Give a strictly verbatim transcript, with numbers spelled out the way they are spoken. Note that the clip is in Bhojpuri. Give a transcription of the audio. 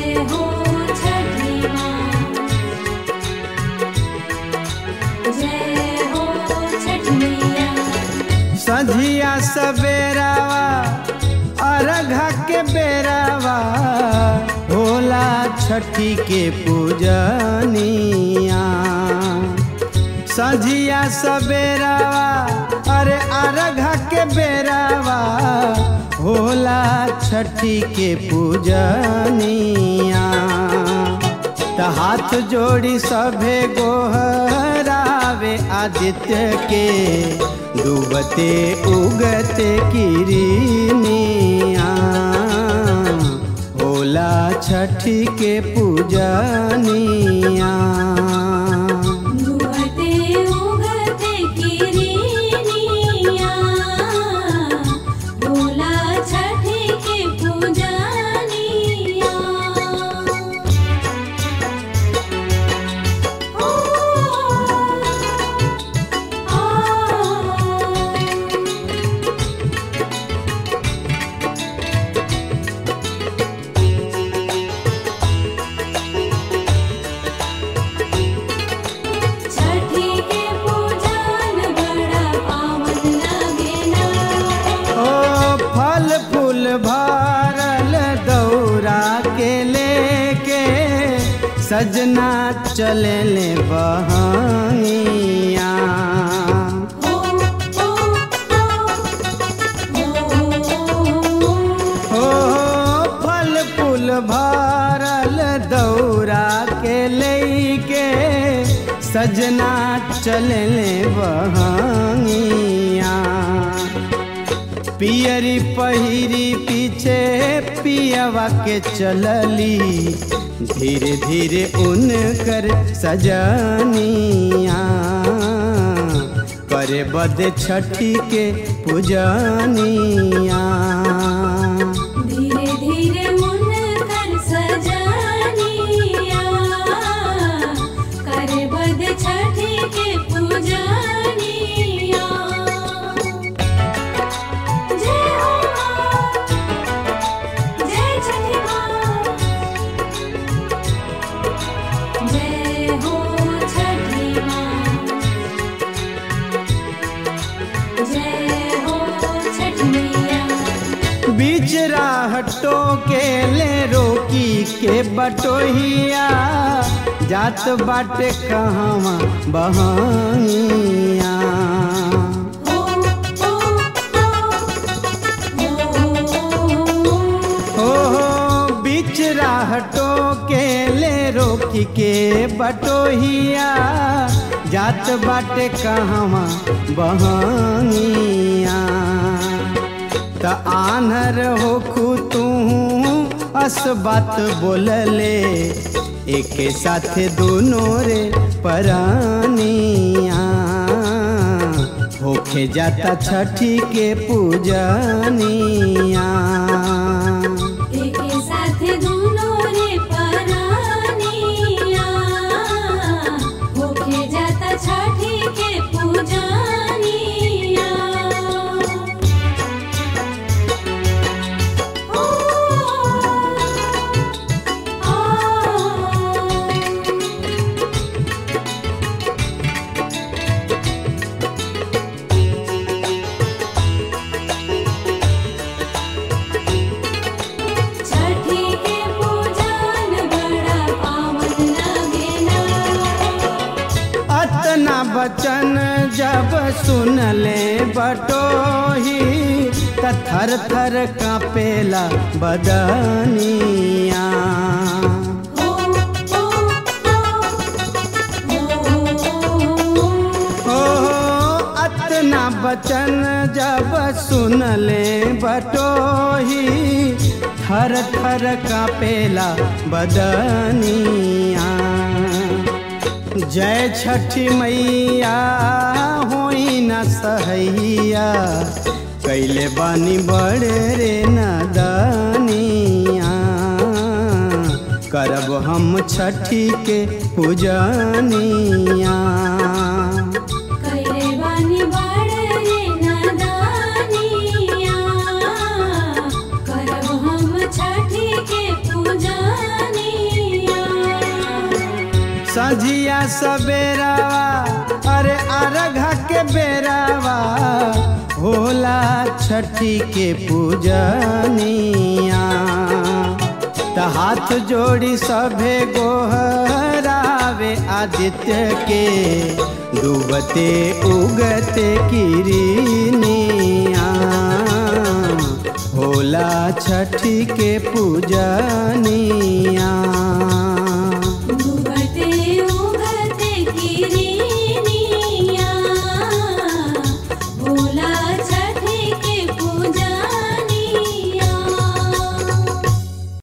हो छठी माँ, जय हो छठ मैया। संझिया सवेरावा अर्घा के बेरावा होला छठी के पूजनिया। संझिया सवेरावा अरे अर्घा के बेरावा होला छठी के पूजनिया। त हाथ जोड़ी सभे गोहरावे आदित्य के डूबते उगते किरनिया। होला छठी के पूजनिया। डूबते उगते किरनिया, होला छठी के पूजनिया। ओ, आ, छठी के पूजन बड़ा पावन लागेला। ओ फल फूल भरल दौरा के लेके सजना चले ले बहनिया। ओ, ओ, ओ, ओ फल फूल भरल दौरा के लेके सजना चले ले बहनिया। पियरी पहिरी पीछे पियवा के चलली धीरे धीरे उनकर सजनिया। करे बदे छठी के पूजनिया। धीरे धीरे उनकर सजनिया, करे बद छठी के पूजनिया। जय हो माँ, जय छठी माँ, जय हो छठी माँ, जय हो छठ मैया। बीच राहटो के ले रोकी के बटोहिया जात बाटे कहवा बहनिया। ओ, ओ, ओ, ओ बीच राहटो के ले रोकी के बटोहिया जात बाटे कहवा बहनिया। त आनर होखू तू अस बात बोलले एक साथ दोनों रे परानिया। होखे जाता छठी के पूजनिया। एक साथ दोनों रे परानिया, होके जाता छठी के पूजनिया। ओ, आ, छठी के पूजन बड़ा पावन लागेला। अतना बचन जब सुनले बटोही त थर थर कापेला बदनिया। ओ, ओ, ओ, ओ अतना बचन जब सुनले बटोही थर थर कापेला बदनिया। जय छठी मैया होई न सहैया कैले बानी बड़े रे नदनिया। करब हम छठी के पूजनिया। कैले बानी बड़े नादानिया, करब हम छठी के पूजनिया। संझिया सबेरावा अरे अरघा के बेरावा होला छठी के पूजनिया। त हाथ जोड़ी सभे गोहरावे आदित्य के डूबते उगते किरनिया। होला छठी के पूजनिया।